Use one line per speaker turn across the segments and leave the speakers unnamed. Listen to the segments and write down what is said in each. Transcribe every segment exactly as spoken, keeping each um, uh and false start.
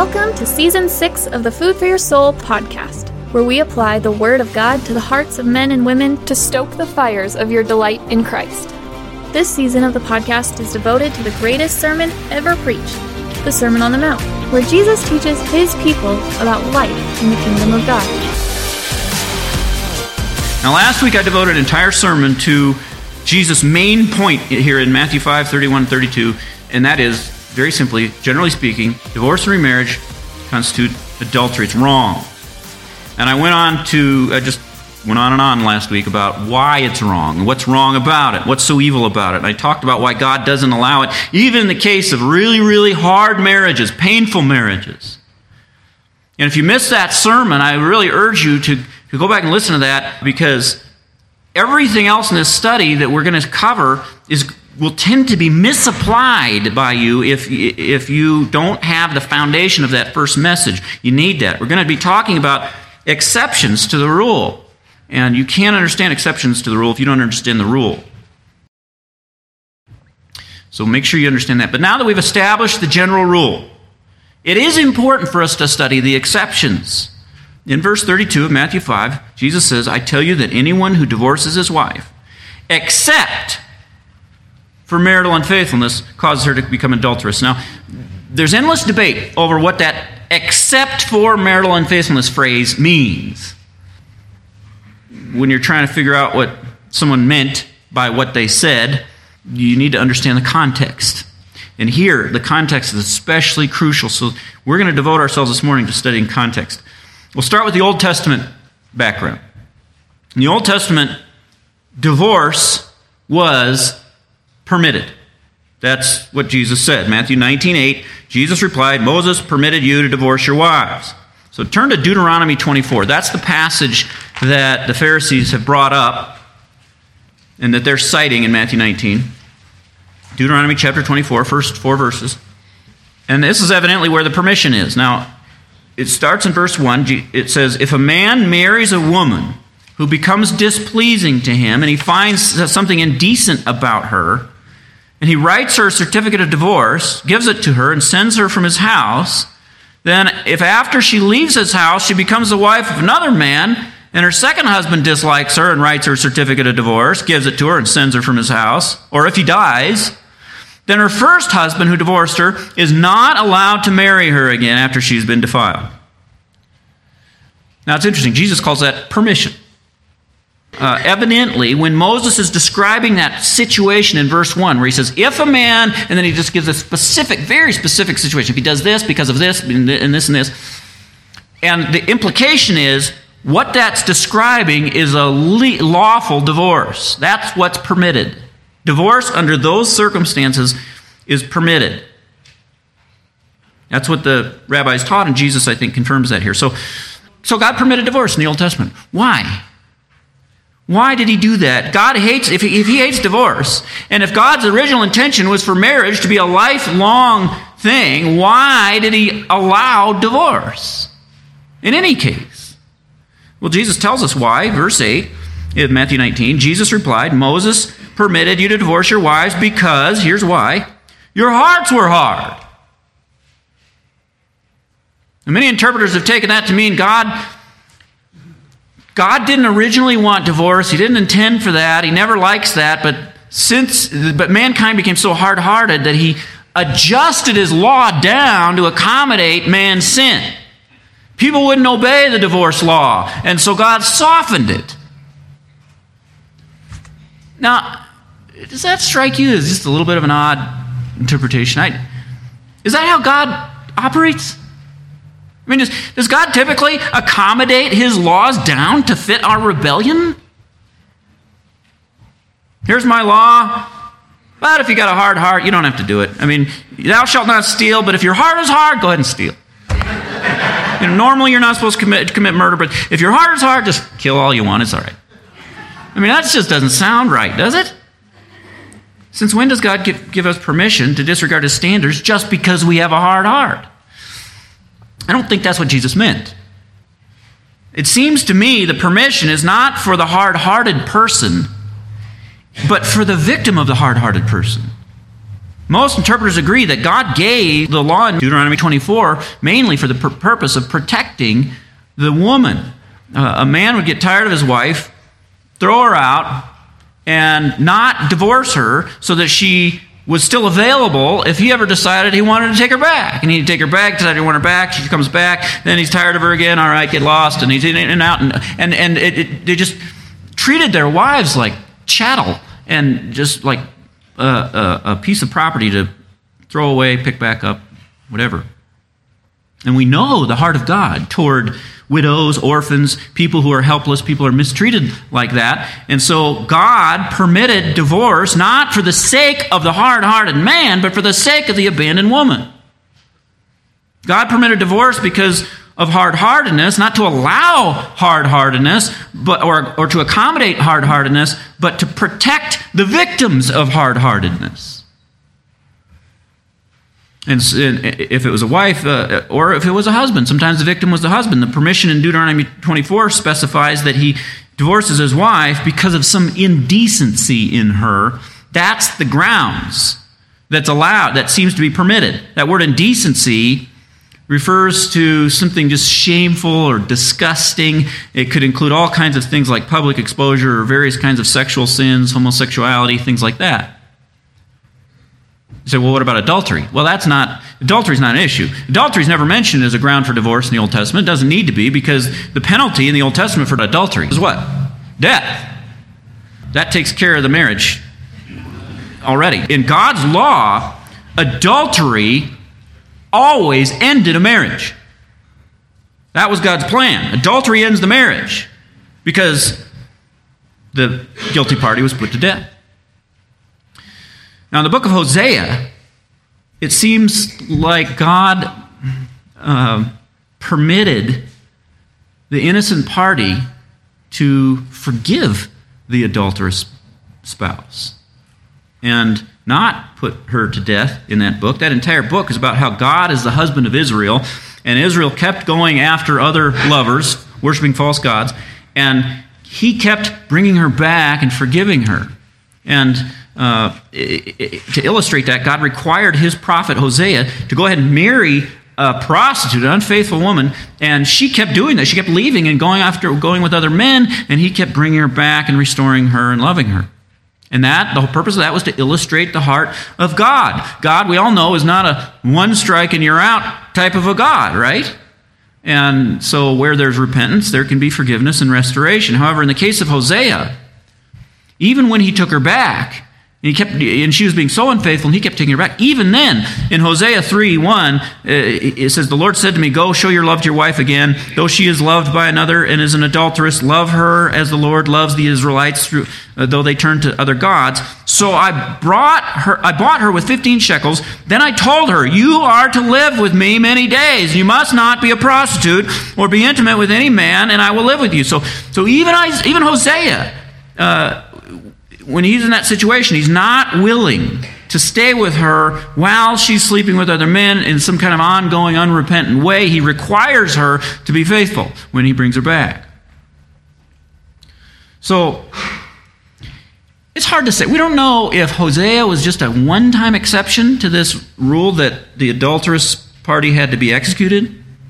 Welcome to Season six of the Food for Your Soul podcast, where we apply the Word of God to the hearts of men and women to stoke the fires of your delight in Christ. This season of the podcast is devoted to the greatest sermon ever preached, the Sermon on the Mount, where Jesus teaches his people about life in the kingdom of God.
Now, last week I devoted an entire sermon to Jesus' main point here in Matthew five, thirty-one and thirty-two, and that is, very simply, generally speaking, divorce and remarriage constitute adultery. It's wrong. And I went on to, I just went on and on last week about why it's wrong, and what's wrong about it, what's so evil about it. And I talked about why God doesn't allow it, even in the case of really, really hard marriages, painful marriages. And if you missed that sermon, I really urge you to, to go back and listen to that, because everything else in this study that we're going to cover is will tend to be misapplied by you if, if you don't have the foundation of that first message. You need that. We're going to be talking about exceptions to the rule. And you can't understand exceptions to the rule if you don't understand the rule. So make sure you understand that. But now that we've established the general rule, it is important for us to study the exceptions. In verse thirty-two of Matthew five, Jesus says, I tell you that anyone who divorces his wife, except for marital unfaithfulness, causes her to become adulterous. Now, there's endless debate over what that except for marital unfaithfulness phrase means. When you're trying to figure out what someone meant by what they said, you need to understand the context. And here, the context is especially crucial. So we're going to devote ourselves this morning to studying context. We'll start with the Old Testament background. In the Old Testament, divorce was permitted. That's what Jesus said. Matthew nineteen eight, Jesus replied, Moses permitted you to divorce your wives. So turn to Deuteronomy twenty-four. That's the passage that the Pharisees have brought up and that they're citing in Matthew nineteen. Deuteronomy chapter twenty-four, first four verses. And this is evidently where the permission is. Now, it starts in verse one. It says, if a man marries a woman who becomes displeasing to him and he finds something indecent about her, and he writes her a certificate of divorce, gives it to her, and sends her from his house, then if after she leaves his house she becomes the wife of another man, and her second husband dislikes her and writes her a certificate of divorce, gives it to her, and sends her from his house, or if he dies, then her first husband who divorced her is not allowed to marry her again after she's been defiled. Now it's interesting, Jesus calls that permission. Uh, evidently, when Moses is describing that situation in verse one, where he says, if a man, and then he just gives a specific, very specific situation. If he does this, because of this, and this, and this. And the implication is, what that's describing is a le- lawful divorce. That's what's permitted. Divorce under those circumstances is permitted. That's what the rabbis taught, and Jesus, I think, confirms that here. So, so God permitted divorce in the Old Testament. Why? Why did he do that? God hates, if he, if he hates divorce, and if God's original intention was for marriage to be a lifelong thing, why did he allow divorce in any case? Well, Jesus tells us why. Verse eight of Matthew nineteen, Jesus replied, Moses permitted you to divorce your wives because, here's why, your hearts were hard. And many interpreters have taken that to mean God God didn't originally want divorce. He didn't intend for that. He never likes that. But since, but mankind became so hard-hearted that he adjusted his law down to accommodate man's sin. People wouldn't obey the divorce law, and so God softened it. Now, does that strike you as just a little bit of an odd interpretation? I, is that how God operates? I mean, does, does God typically accommodate his laws down to fit our rebellion? Here's my law, but if you got a hard heart, you don't have to do it. I mean, thou shalt not steal, but if your heart is hard, go ahead and steal. You know, normally you're not supposed to commit, commit murder, but if your heart is hard, just kill all you want, it's all right. I mean, that just doesn't sound right, does it? Since when does God give, give us permission to disregard his standards just because we have a hard heart? I don't think that's what Jesus meant. It seems to me the permission is not for the hard-hearted person, but for the victim of the hard-hearted person. Most interpreters agree that God gave the law in Deuteronomy twenty-four mainly for the pur- purpose of protecting the woman. Uh, a man would get tired of his wife, throw her out, and not divorce her so that she was still available if he ever decided he wanted to take her back. And he'd take her back, decided he wanted her back, she comes back, then he's tired of her again, all right, get lost, and he's in and out. And, and, and it, it, they just treated their wives like chattel and just like a, a, a piece of property to throw away, pick back up, whatever. And we know the heart of God toward widows, orphans, people who are helpless, people who are mistreated like that. And so God permitted divorce not for the sake of the hard-hearted man, but for the sake of the abandoned woman. God permitted divorce because of hard-heartedness, not to allow hard-heartedness, but or, or to accommodate hard-heartedness, but to protect the victims of hard-heartedness. And if it was a wife, uh, or if it was a husband, sometimes the victim was the husband. The permission in Deuteronomy twenty-four specifies that he divorces his wife because of some indecency in her. That's the grounds that's allowed, that seems to be permitted. That word indecency refers to something just shameful or disgusting. It could include all kinds of things like public exposure or various kinds of sexual sins, homosexuality, things like that. You say, well, what about adultery? Well, that's not, adultery is not an issue. Adultery is never mentioned as a ground for divorce in the Old Testament. It doesn't need to be, because the penalty in the Old Testament for adultery is what? Death. That takes care of the marriage already. In God's law, adultery always ended a marriage. That was God's plan. Adultery ends the marriage because the guilty party was put to death. Now, in the book of Hosea, it seems like God uh, permitted the innocent party to forgive the adulterous spouse and not put her to death in that book. That entire book is about how God is the husband of Israel, and Israel kept going after other lovers, worshiping false gods, and he kept bringing her back and forgiving her. And Uh, to illustrate that, God required his prophet Hosea to go ahead and marry a prostitute, an unfaithful woman, and she kept doing that. She kept leaving and going after, going with other men, and he kept bringing her back and restoring her and loving her. And that, the whole purpose of that was to illustrate the heart of God. God, we all know, is not a one strike and you're out type of a God, right? And so where there's repentance, there can be forgiveness and restoration. However, in the case of Hosea, even when he took her back, And, he kept, and she was being so unfaithful, and he kept taking her back. Even then, in Hosea three one, it says, "The Lord said to me, go show your love to your wife again. Though she is loved by another and is an adulteress, love her as the Lord loves the Israelites, through, uh, though they turn to other gods. So I brought her, I bought her with fifteen shekels. Then I told her, you are to live with me many days. You must not be a prostitute or be intimate with any man, and I will live with you." So, so even, I, even Hosea, uh, when he's in that situation, he's not willing to stay with her while she's sleeping with other men in some kind of ongoing, unrepentant way. He requires her to be faithful when he brings her back. So, it's hard to say. We don't know if Hosea was just a one-time exception to this rule that the adulterous party had to be executed,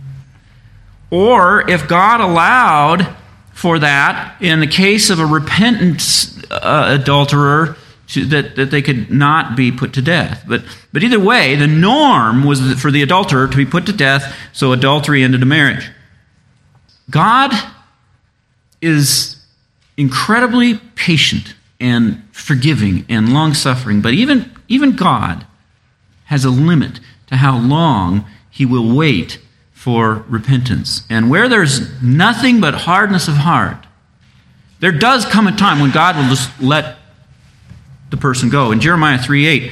or if God allowed for that in the case of a repentant uh, adulterer to, that, that they could not be put to death. But, but either way, the norm was for the adulterer to be put to death, so adultery ended a marriage. God is incredibly patient and forgiving and long-suffering, but even, even God has a limit to how long he will wait for repentance. And where there's nothing but hardness of heart, there does come a time when God will just let the person go. In Jeremiah three eight,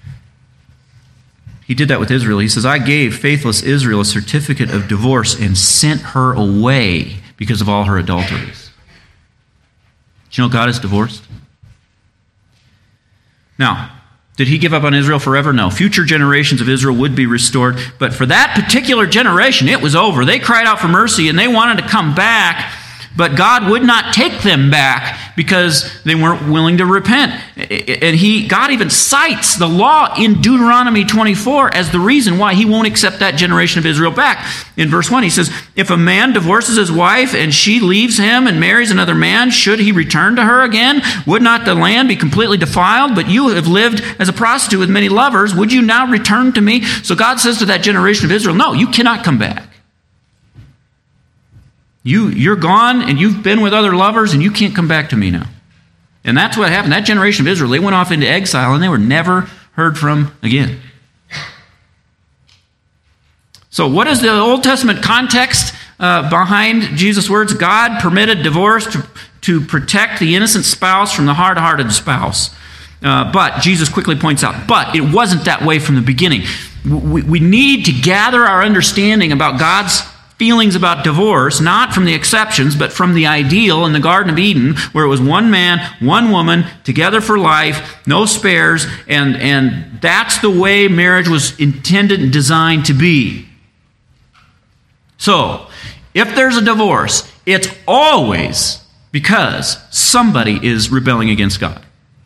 he did that with Israel. He says, "I gave faithless Israel a certificate of divorce and sent her away because of all her adulteries." Do you know God is divorced? Now, did he give up on Israel forever? No. Future generations of Israel would be restored. But for that particular generation, it was over. They cried out for mercy, and they wanted to come back But God would not take them back because they weren't willing to repent. And he, God even cites the law in Deuteronomy twenty-four as the reason why he won't accept that generation of Israel back. In verse one, he says, if a man divorces his wife and she leaves him and marries another man, should he return to her again? Would not the land be completely defiled? But you have lived as a prostitute with many lovers. Would you now return to me? So God says to that generation of Israel, no, you cannot come back. You, you're gone, and you've been with other lovers, and you can't come back to me now. And that's what happened. That generation of Israel, they went off into exile, and they were never heard from again. So what is the Old Testament context uh, behind Jesus' words? God permitted divorce to, to protect the innocent spouse from the hard-hearted spouse. Uh, but, Jesus quickly points out, but it wasn't that way from the beginning. We, we need to gather our understanding about God's feelings about divorce, not from the exceptions, but from the ideal in the Garden of Eden, where it was one man, one woman, together for life, no spares, and, and that's the way marriage was intended and designed to be. So, if there's a divorce, it's always because somebody is rebelling against God.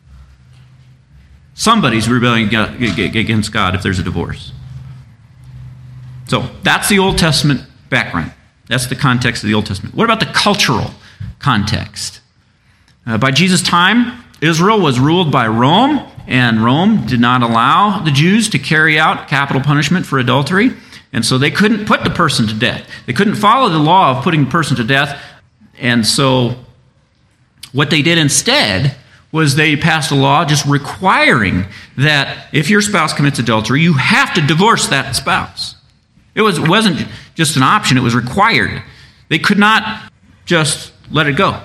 Somebody's rebelling against God if there's a divorce. So, that's the Old Testament background. That's the context of the Old Testament. What about the cultural context? Uh, by Jesus' time, Israel was ruled by Rome, and Rome did not allow the Jews to carry out capital punishment for adultery, and so they couldn't put the person to death. They couldn't follow the law of putting the person to death, and so what they did instead was they passed a law just requiring that if your spouse commits adultery, you have to divorce that spouse. It was, it wasn't just an option, it was required. They could not just let it go.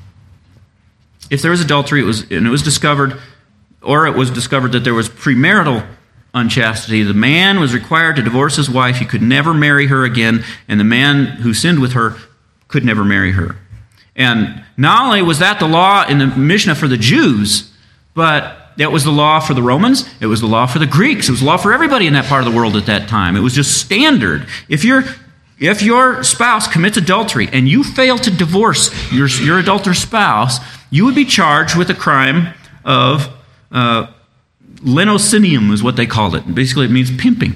If there was adultery, it was, and it was discovered, or it was discovered that there was premarital unchastity, the man was required to divorce his wife. He could never marry her again, and the man who sinned with her could never marry her. And not only was that the law in the Mishnah for the Jews, but that was the law for the Romans. It was the law for the Greeks. It was the law for everybody in that part of the world at that time. It was just standard. If your if your spouse commits adultery and you fail to divorce your, your adulterous spouse, you would be charged with a crime of uh, lenocinium is what they called it. Basically, it means pimping.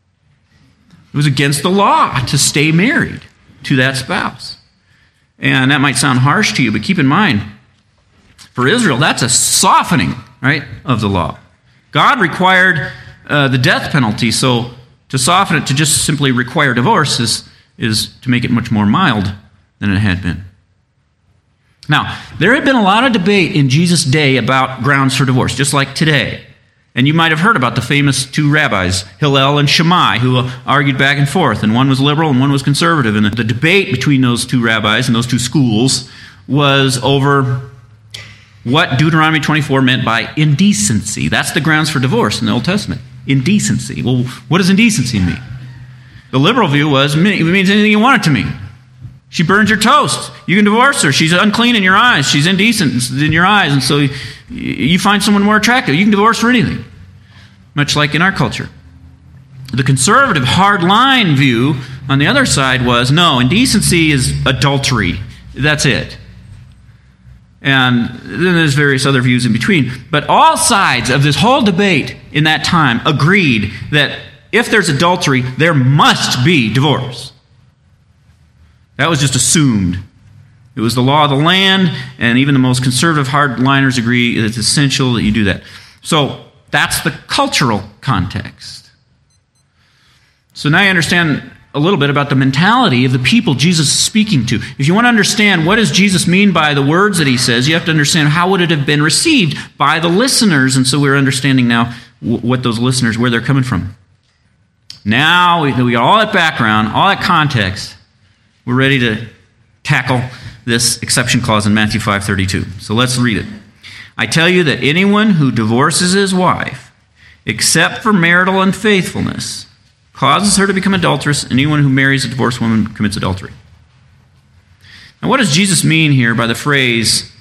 It was against the law to stay married to that spouse. And that might sound harsh to you, but keep in mind, for Israel, that's a softening, right, of the law. God required uh, the death penalty, so to soften it to just simply require divorce is, is to make it much more mild than it had been. Now, there had been a lot of debate in Jesus' day about grounds for divorce, just like today. And you might have heard about the famous two rabbis, Hillel and Shammai, who argued back and forth, and one was liberal and one was conservative. And the debate between those two rabbis and those two schools was over what Deuteronomy twenty-four meant by indecency. That's the grounds for divorce in the Old Testament. Indecency. Well, what does indecency mean? The liberal view was, it means anything you want it to mean. She burns your toast. You can divorce her. She's unclean in your eyes. She's indecent in your eyes. And so you find someone more attractive. You can divorce for anything. Much like in our culture. The conservative hard-line view on the other side was, no, indecency is adultery. That's it. And then there's various other views in between. But all sides of this whole debate in that time agreed that if there's adultery, there must be divorce. That was just assumed. It was the law of the land, and even the most conservative hardliners agree it's essential that you do that. So that's the cultural context. So now you understand a little bit about the mentality of the people Jesus is speaking to. If you want to understand what does Jesus mean by the words that he says, you have to understand how would it have been received by the listeners. And so we're understanding now what those listeners, where they're coming from. Now we got all that background, all that context. We're ready to tackle this exception clause in Matthew five thirty-two. So let's read it. I tell you that anyone who divorces his wife, except for marital unfaithfulness, causes her to become adulteress, and anyone who marries a divorced woman commits adultery. Now, what does Jesus mean here by the phrase,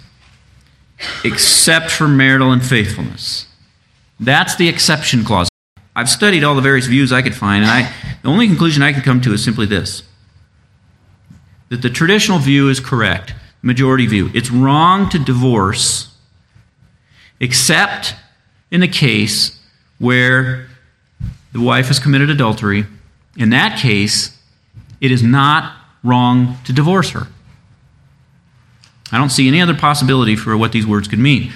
except for marital unfaithfulness? That's the exception clause. I've studied all the various views I could find, and I, the only conclusion I could come to is simply this. that the traditional view is correct, majority view. It's wrong to divorce, except in the case where the wife has committed adultery. In that case, it is not wrong to divorce her. I don't see any other possibility for what these words could mean.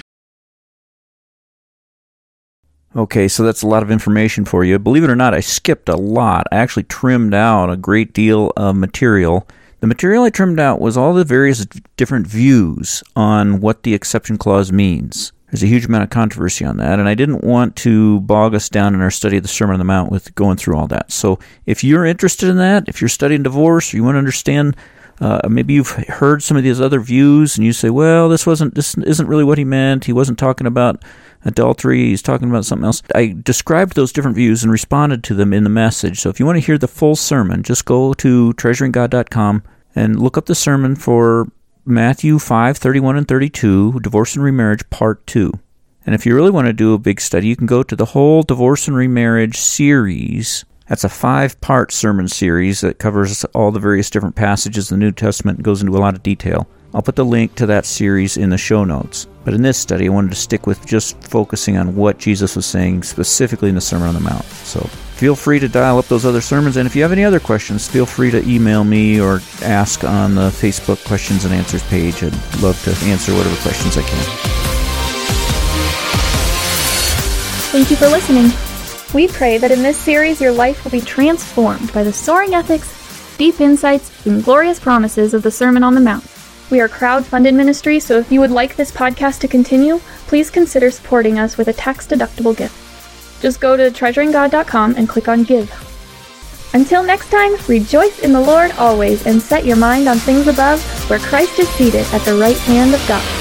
Okay, so that's a lot of information for you. Believe it or not, I skipped a lot. I actually trimmed out a great deal of material. The material I trimmed out was all the various different views on what the exception clause means. There's a huge amount of controversy on that, and I didn't want to bog us down in our study of the Sermon on the Mount with going through all that. So if you're interested in that, if you're studying divorce, or you want to understand, uh, maybe you've heard some of these other views, and you say, well, this wasn't, this isn't really what he meant. He wasn't talking about adultery, he's talking about something else. I described those different views and responded to them in the message. So if you want to hear the full sermon, just go to treasuring god dot com and look up the sermon for Matthew five, thirty-one and thirty-two, Divorce and Remarriage, Part two. And if you really want to do a big study, you can go to the whole Divorce and Remarriage series. That's a five-part sermon series that covers all the various different passages of the New Testament and goes into a lot of detail. I'll put the link to that series in the show notes. But in this study, I wanted to stick with just focusing on what Jesus was saying specifically in the Sermon on the Mount. So feel free to dial up those other sermons. And if you have any other questions, feel free to email me or ask on the Facebook questions and answers page. I'd love to answer whatever questions I can.
Thank you for listening. We pray that in this series your life will be transformed by the soaring ethics, deep insights, and glorious promises of the Sermon on the Mount. We are a crowd-funded ministry, so if you would like this podcast to continue, please consider supporting us with a tax-deductible gift. Just go to treasuring god dot com and click on Give. Until next time, rejoice in the Lord always and set your mind on things above, where Christ is seated at the right hand of God.